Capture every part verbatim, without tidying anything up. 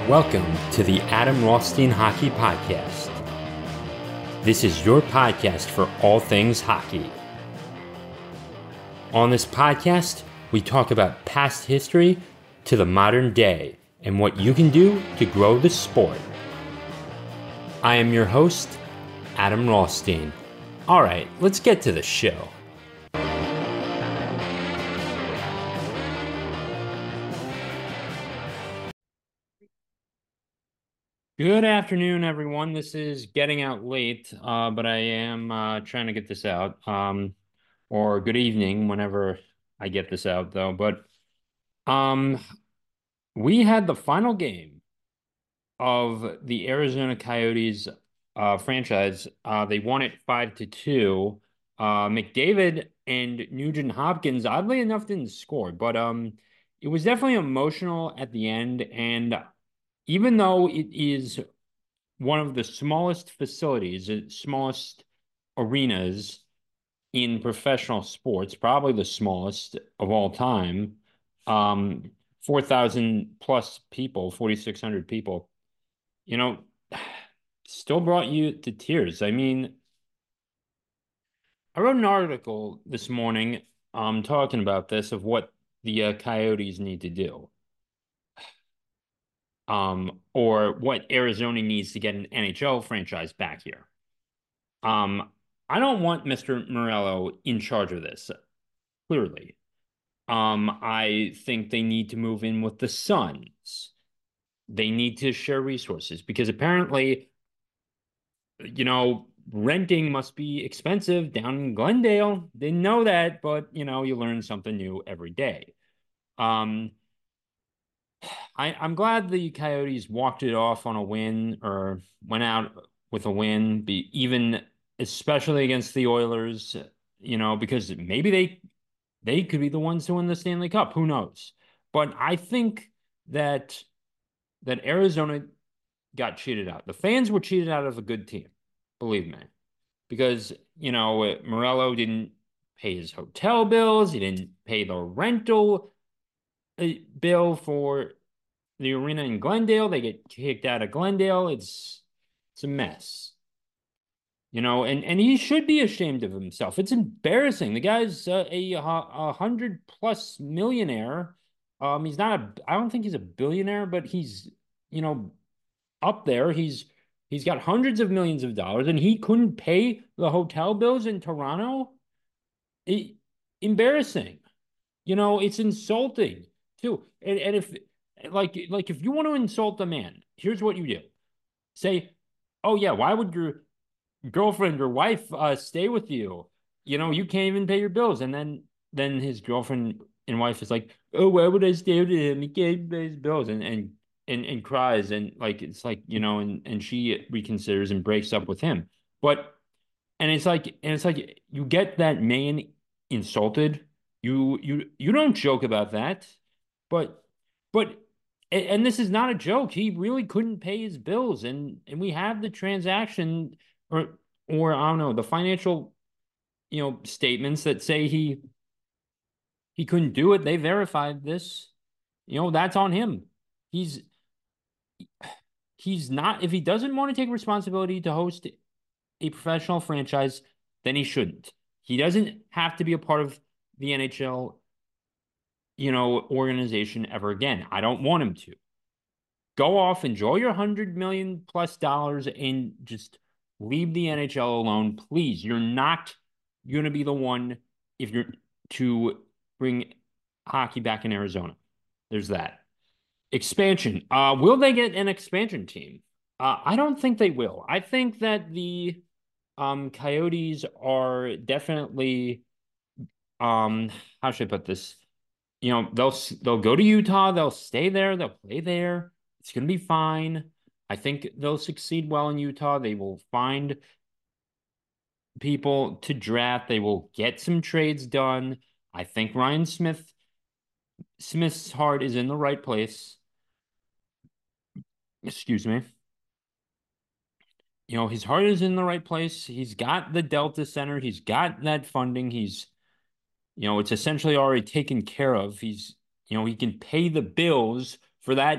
Welcome to the Adam Rothstein Hockey Podcast. This is your podcast for all things hockey. On this podcast, we talk about past history to the modern day and what you can do to grow the sport. I am your host, Adam Rothstein. All right, let's get to the show. Good afternoon, everyone. This is getting out late, uh, but I am uh, trying to get this out. Um, or good evening, whenever I get this out, though. But um, we had the final game of the Arizona Coyotes uh, franchise. Uh, they won it five to two. Uh, McDavid and Nugent Hopkins, oddly enough, didn't score, but um, it was definitely emotional at the end. And even though it is one of the smallest facilities, the smallest arenas in professional sports, probably the smallest of all time. Um, four thousand plus people, forty-six hundred people, you know, still brought you to tears. I mean, I wrote an article this morning um, talking about this, of what the uh, Coyotes need to do. Um, or what Arizona needs to get an N H L franchise back here. Um, I don't want Mister Morello in charge of this, clearly. Um, I think they need to move in with the Suns. They need to share resources because apparently, you know, renting must be expensive down in Glendale. Didn't know that, but you know, you learn something new every day. Um, I, I'm glad the Coyotes walked it off on a win, or went out with a win, be even especially against the Oilers, you know, because maybe they they could be the ones to win the Stanley Cup. Who knows? But I think that that Arizona got cheated out. The fans were cheated out of a good team, believe me, because you know Morello didn't pay his hotel bills. He didn't pay the rental uh, bill for the arena in Glendale. They get kicked out of Glendale. It's it's a mess. You know, and and he should be ashamed of himself. It's embarrassing. The guy's uh, a a hundred plus millionaire. Um, he's not a. I don't think he's a billionaire, but he's you know up there. He's he's got hundreds of millions of dollars, and he couldn't pay the hotel bills in Toronto. It, embarrassing. You know, it's insulting too. And and if like like if you want to insult a man, here's what you do. Say, oh yeah, why would your girlfriend or wife uh, stay with you? You know, you can't even pay your bills. And then then his girlfriend and wife is like, oh, why would I stay with him? He can't pay his bills, and and and and cries, and like it's like, you know, and and she reconsiders and breaks up with him. But and it's like and it's like you get that man insulted. You you you don't joke about that. But but and, and this is not a joke. He really couldn't pay his bills, and and we have the transaction, or or I don't know, the financial, you know, statements that say he he couldn't do it. They verified this. You know, that's on him. He's he's not, if he doesn't want to take responsibility to host a professional franchise, then he shouldn't. He doesn't have to be a part of the N H L, you know, organization ever again. I don't want him to. Go off, enjoy your hundred million plus dollars, and just leave the N H L alone, please. You're not going to be the one if you're to bring hockey back in Arizona. There's that. Expansion. Uh, will they get an expansion team? Uh, I don't think they will. I think that the um Coyotes are definitely um how should I put this? You know, they'll they'll go to Utah, they'll stay there, they'll play there. It's going to be fine. I think they'll succeed well in Utah. They will find people to draft. They will get some trades done. I think Ryan Smith Smith's heart is in the right place. Excuse me. You know, his heart is in the right place. He's got the Delta Center. He's got that funding. He's, you know, it's essentially already taken care of. He's, you know, he can pay the bills for that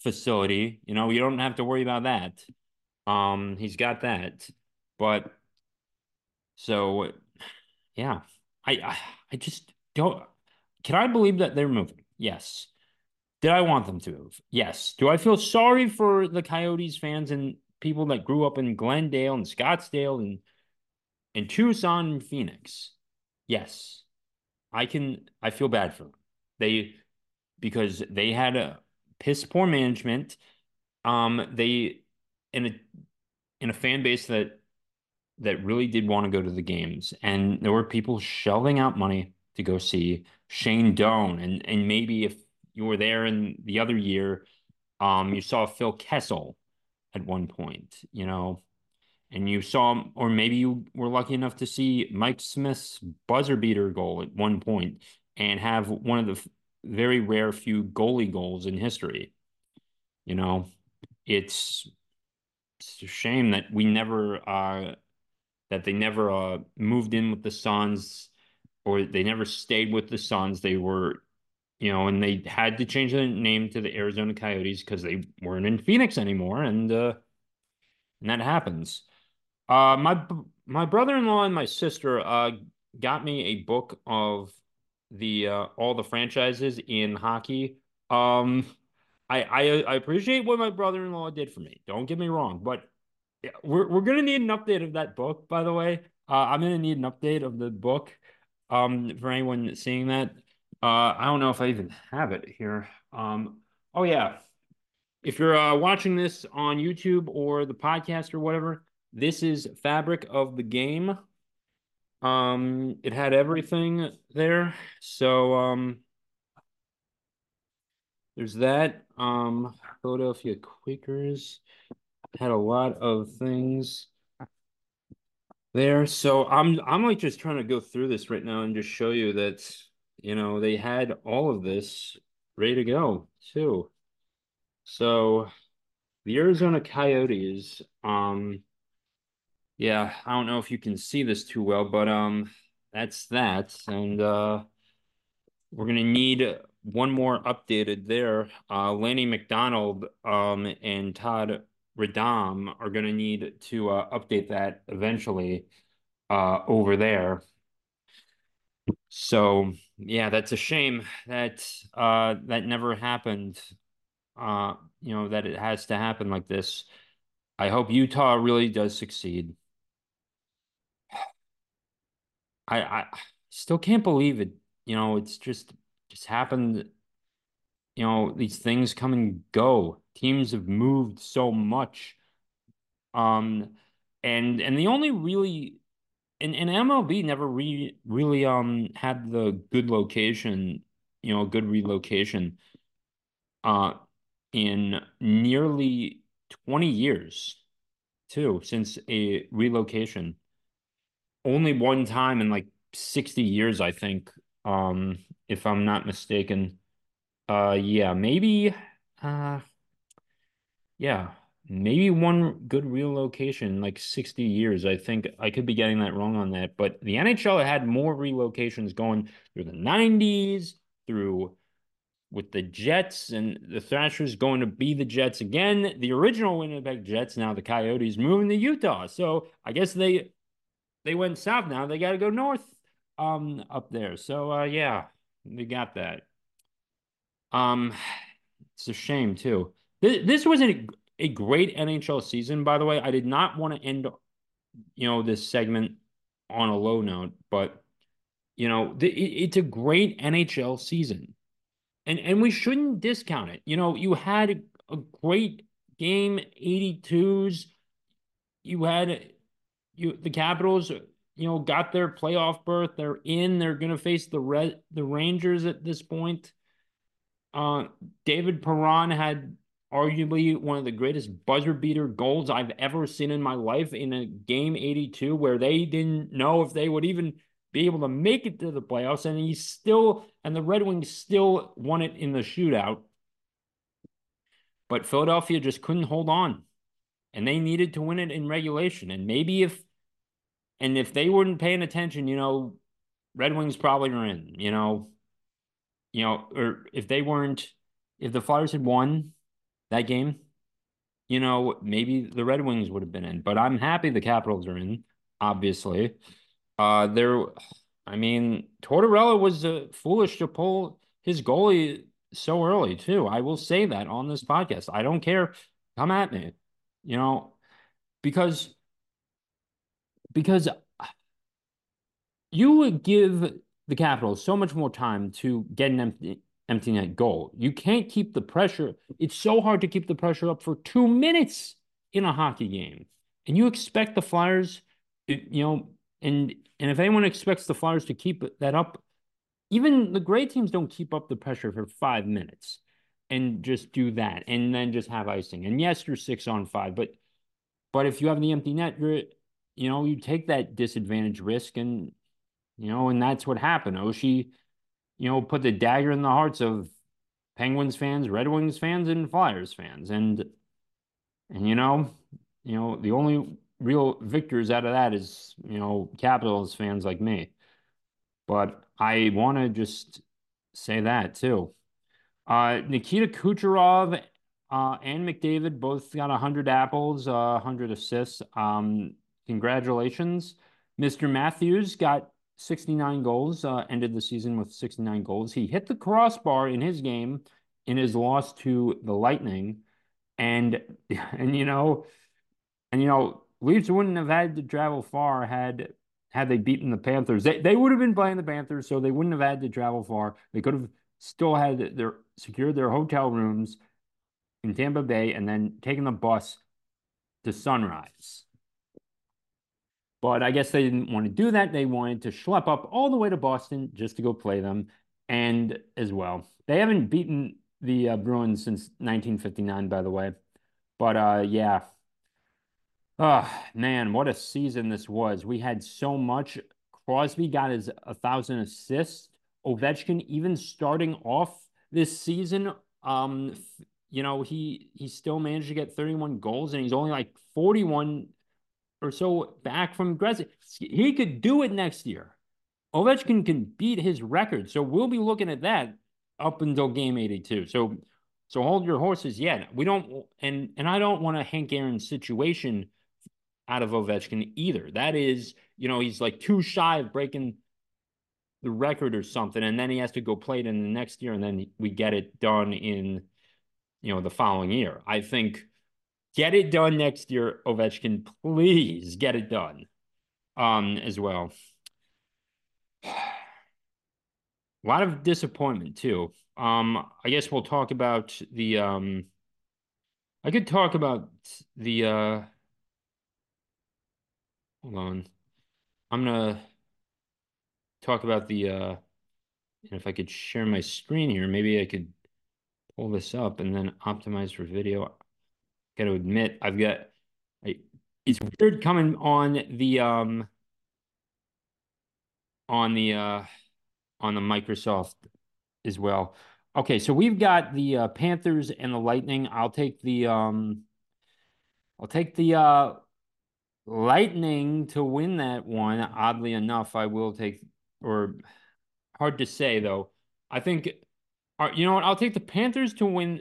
facility. You know, you don't have to worry about that. Um, he's got that. But so yeah, I I, I just don't. Can I believe that they're moving? Yes. Did I want them to move? Yes. Do I feel sorry for the Coyotes fans and people that grew up in Glendale and Scottsdale and and Tucson and Phoenix? Yes. I can I feel bad for them. They because they had a piss poor management. Um, they in a in a fan base that that really did want to go to the games, and there were people shelling out money to go see Shane Doan, and and maybe if you were there in the other year, um, you saw Phil Kessel at one point, you know, and you saw, or maybe you were lucky enough to see Mike Smith's buzzer beater goal at one point and have one of the very rare few goalie goals in history. You know, it's, it's a shame that we never uh that they never uh moved in with the Suns or they never stayed with the Suns. They were, you know, and they had to change the name to the Arizona Coyotes because they weren't in Phoenix anymore, and uh and that happens. Uh, my my brother-in-law and my sister uh got me a book of the uh all the franchises in hockey. Um, I I, I appreciate what my brother-in-law did for me. Don't get me wrong, but yeah, we're we're gonna need an update of that book, by the way. Uh, I'm gonna need an update of the book. Um, for anyone seeing that. Uh, I don't know if I even have it here. Um, oh yeah. If you're uh, watching this on YouTube or the podcast or whatever, this is Fabric of the Game. Um, it had everything there. So um, there's that. Um, Philadelphia Quakers had a lot of things there. So I'm I'm like just trying to go through this right now and just show you that, you know, they had all of this ready to go too. So the Arizona Coyotes, um, yeah, I don't know if you can see this too well, but um, that's that, and uh, we're gonna need one more updated there. Uh, Lanny McDonald um and Todd Radom are gonna need to uh, update that eventually uh over there. So yeah, that's a shame that uh that never happened. Uh, you know, that it has to happen like this. I hope Utah really does succeed. I I still can't believe it. You know, it's just just happened. You know, these things come and go. Teams have moved so much. Um, and and the only really and, and M L B never re really um had the good location, you know, good relocation uh in nearly twenty years too, since a relocation. Only one time in like sixty years, I think, um, if I'm not mistaken. Uh yeah, maybe uh yeah, maybe one good relocation in like sixty years. I think I could be getting that wrong on that, but the N H L had more relocations going through the nineties, through with the Jets and the Thrashers going to be the Jets again. The original Winnipeg Jets, now the Coyotes, moving to Utah. So I guess they they went south now. They got to go north um up there. So uh yeah, they got that. Um it's a shame too. This, this was a, a great N H L season, by the way. I did not want to end, you know, this segment on a low note, but you know, the, it, it's a great N H L season. And and we shouldn't discount it. You know, you had a great game, eighty-twos. You had you the Capitals, you know, got their playoff berth. They're in. They're going to face the Red the Rangers at this point. Uh, David Perron had arguably one of the greatest buzzer beater goals I've ever seen in my life in a game eighty-two where they didn't know if they would even be able to make it to the playoffs. And he still, and the Red Wings still won it in the shootout. But Philadelphia just couldn't hold on and they needed to win it in regulation. And maybe if, and if they weren't paying attention, you know, Red Wings probably are in, you know, you know, or if they weren't, if the Flyers had won, that game, you know, maybe the Red Wings would have been in. But I'm happy the Capitals are in, obviously. Uh, there, I mean, Tortorella was uh, foolish to pull his goalie so early, too. I will say that on this podcast. I don't care. Come at me, you know, because because you would give the Capitals so much more time to get an empty empty net goal. You can't keep the pressure. It's so hard to keep the pressure up for two minutes in a hockey game. And you expect the Flyers, you know, and and if anyone expects the Flyers to keep that up, even the great teams don't keep up the pressure for five minutes and just do that and then just have icing. And yes, you're six on five, but but if you have the empty net, you're you know, you take that disadvantage risk and you know, and that's what happened. Oshie, you know, put the dagger in the hearts of Penguins fans, Red Wings fans, and Flyers fans. And and you know, you know, the only real victors out of that is, you know, Capitals fans like me. But I want to just say that too. Uh, Nikita Kucherov uh, and McDavid both got one hundred apples, uh, one hundred assists. Um, congratulations. Mister Matthews got sixty-nine goals, uh, ended the season with sixty-nine goals. He hit the crossbar in his game in his loss to the Lightning. And, and you know, and you know, Leafs wouldn't have had to travel far had had they beaten the Panthers. They they would have been playing the Panthers, so they wouldn't have had to travel far. They could have still had their secured their hotel rooms in Tampa Bay and then taken the bus to Sunrise. But I guess they didn't want to do that. They wanted to schlep up all the way to Boston just to go play them. And as well, they haven't beaten the uh, Bruins since nineteen fifty-nine, by the way. But uh, yeah, oh man, what a season this was. We had so much. Crosby got his a thousand assists. Ovechkin, even starting off this season, um, you know, he he still managed to get thirty-one goals, and he's only like forty-one or so back from Gretzky. He could do it next year. Ovechkin can beat his record, so we'll be looking at that up until game eighty-two. So, so hold your horses. Yeah, we don't, and and I don't want a Hank Aaron situation out of Ovechkin either. That is, you know, he's like too shy of breaking the record or something, and then he has to go play it in the next year, and then we get it done in, you know, the following year. I think get it done next year, Ovechkin. Please get it done. Um, as well. A lot of disappointment too. Um, I guess we'll talk about the um I could talk about the uh hold on. I'm gonna talk about the uh and if I could share my screen here, maybe I could pull this up and then optimize for video. Got to admit, I've got I, it's weird coming on the um on the uh on the Microsoft as well. Okay, so we've got the uh, Panthers and the Lightning. I'll take the um I'll take the uh Lightning to win that one. Oddly enough, I will take or hard to say though. I think uh, you know what? I'll take the Panthers to win.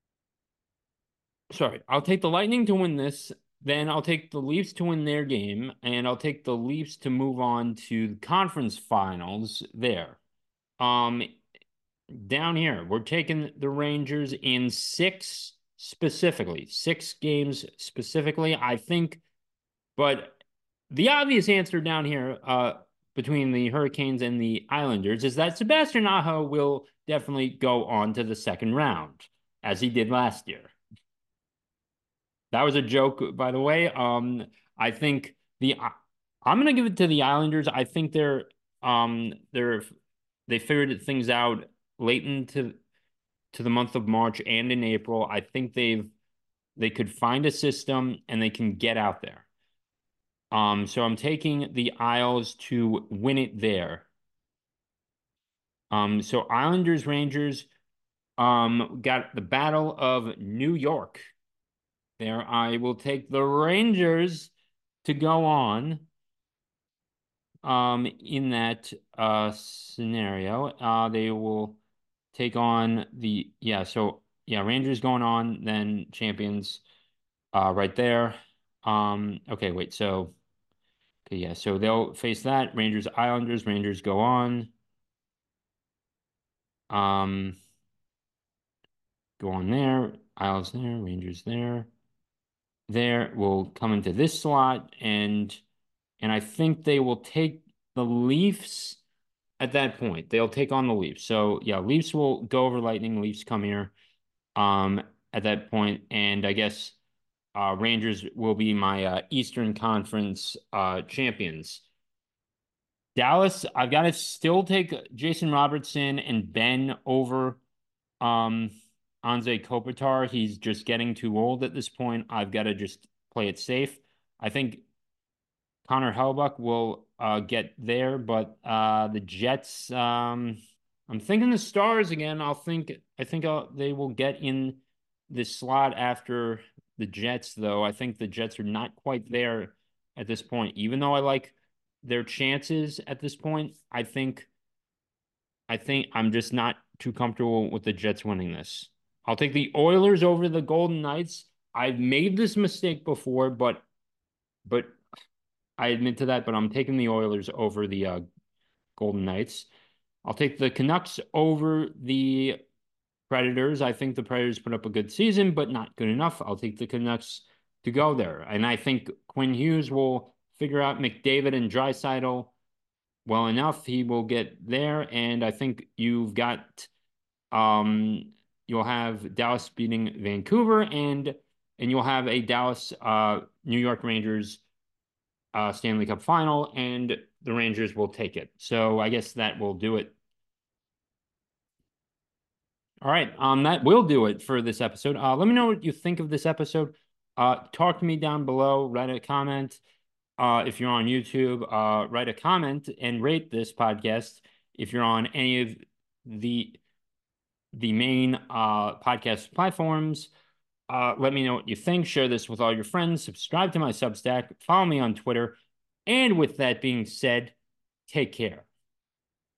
Sorry, I'll take the Lightning to win this. Then I'll take the Leafs to win their game, and I'll take the Leafs to move on to the conference finals there. Um, down here, we're taking the Rangers in six specifically, six games specifically. I think, but the obvious answer down here, uh, between the Hurricanes and the Islanders is that Sebastian Aho will definitely go on to the second round, as he did last year. That was a joke, by the way. Um, I think the I'm gonna give it to the Islanders. I think they're um they're they figured things out late into to the month of March and in April. I think they've they could find a system and they can get out there. Um, so I'm taking the Isles to win it there. Um, so Islanders Rangers um got the Battle of New York. There, I will take the Rangers to go on um in that uh scenario. Uh they will take on the yeah, so yeah, Rangers going on, then champions uh right there. Um, okay, wait, so okay, yeah, so they'll face that. Rangers, Islanders, Rangers go on. Um, go on there, Isles there, Rangers there. There will come into this slot, and and I think they will take the Leafs at that point. They'll take on the Leafs. So yeah, Leafs will go over Lightning. Leafs come here um at that point, and I guess uh Rangers will be my uh, Eastern Conference uh champions. Dallas, I've got to still take Jason Robertson and Ben over um Anze Kopitar. He's just getting too old at this point. I've got to just play it safe. I think Connor Hellebuyck will uh, get there, but uh, the Jets. Um, I'm thinking the Stars again. I'll think. I think I'll, they will get in this slot after the Jets, though. I think the Jets are not quite there at this point. Even though I like their chances at this point, I think I think I'm just not too comfortable with the Jets winning this. I'll take the Oilers over the Golden Knights. I've made this mistake before, but but I admit to that, but I'm taking the Oilers over the uh, Golden Knights. I'll take the Canucks over the Predators. I think the Predators put up a good season, but not good enough. I'll take the Canucks to go there. And I think Quinn Hughes will figure out McDavid and Draisaitl well enough. He will get there. And I think you've got um you'll have Dallas beating Vancouver and and you'll have a Dallas uh New York Rangers uh, Stanley Cup final, and the Rangers will take it. So I guess that will do it. All right, um, that will do it for this episode. Uh, let me know what you think of this episode. Uh, talk to me down below. Write a comment. Uh, if you're on YouTube, uh, write a comment and rate this podcast. If you're on any of the the main uh, podcast platforms, uh, let me know what you think. Share this with all your friends. Subscribe to my Substack. Follow me on Twitter. And with that being said, take care.